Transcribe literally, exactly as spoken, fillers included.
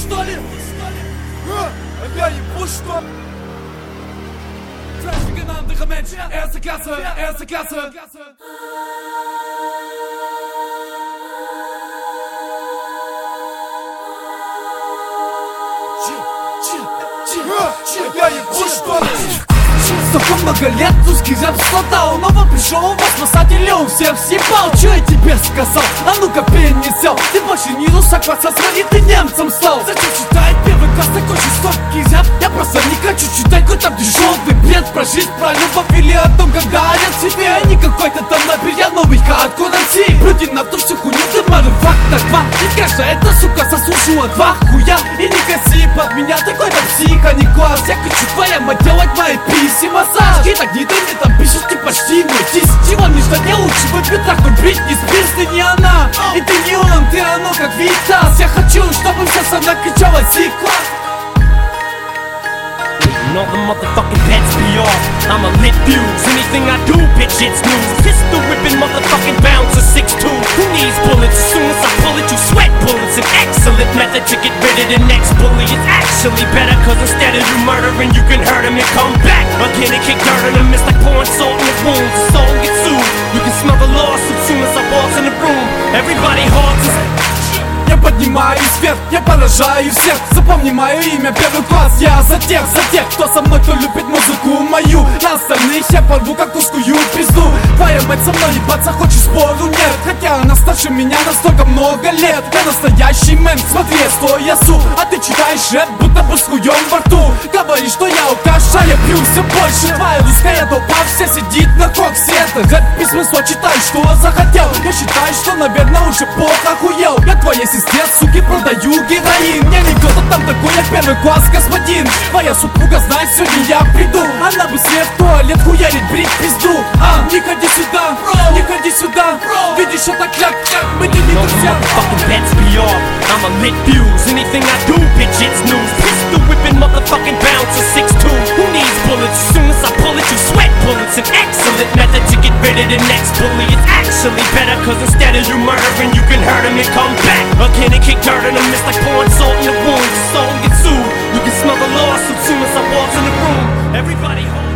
что ли? А, я ебу, что? Trash genannte Mensch, erste Klasse, erste Klasse. Я ебу, что ли? Столько много лет русский рэп слотал, снова пришел у вас спасатель, он всех съебал. Че я тебе сказал? А ну-ка перенесел. Ты больше не русак, пацан, смотри, ты немцем стал. Зачем читать первый класс такой жестокий рэп? Я просто не хочу читать какой-то дешевый бред про жизнь, про любовь или о том, когда я тебе, а не какой-то там напер. Я новый хардкор России. Плюнь на ту всю хуйню, ты марафак два. Ведь каждая эта сука заслужила два хуя. И не коси под меня, такой-то психа, не класс. Я хочу твоя мать делать мои писи массаж. И так не дай мне там пишешь, ты почти мой десять. Чего мне ждать, не лучше выпить трактор, брить не спирс, ты не она. И ты не он, ты оно как Витас. Я хочу, чтобы вся страна кричала «Си-класс». All the motherfucking bets be off. I'm a lit fuse. Anything I do, bitch, it's news. Pistol whipping, motherfucking bouncer six two. Who needs bullets? As soon as I pull it, you sweat bullets. An excellent method to get rid of the next bully. It's actually better, cause instead of you murdering, you can hurt him and come back again and kick dirt on him. It's like pouring salt in the wounds. The soul gets sued. You can smell the lawsuit as soon as I walk in the room. Everybody hearts is. Я поднимаюсь вверх, я поражаю всех. Запомни мое имя, первый класс. Я за тех, за тех, кто со мной, кто любит музыку мою. На остальных я порву как узкую пизду. Твоя мать со мной ебаться хочет, спору нет. Хотя она старше меня на столько много лет. Я настоящий мэн, смотри, что я су. А ты читаешь рэп, будто бы с хуем во рту. Говоришь, что я алкаша, я пью все больше. Твоя русская толпа вся сидит на коксе. Это рэп без смысла, читай, что захотел. Я считаю, что, наверное, уже плохо охуел. Я твоей сестре, суки, продаю героин. Я не кто-то там такой, я первый класс, господин. Твоя супруга знает, сегодня я приду. Она быстрее в туалет хуярит, брить пизду. А, не ходи сюда, не ходи сюда. Видишь, это кляк, мы не друзья. Motherfucking bets be off. I'm a lit fuse. Anything I do, bitch, it's news. Pistol whipping, motherfucking bouncer six two. Who needs bullets? As soon as I pull it, you sweat bullets. An excellent method to get rid of the next bully. It's actually better, cause instead of you murdering, you can hurt him and come back again and kick dirt on him. It's like pouring salt in the wounds. The soul gets sued. You can smell the lawsuit as soon as I walk in the room. Everybody home.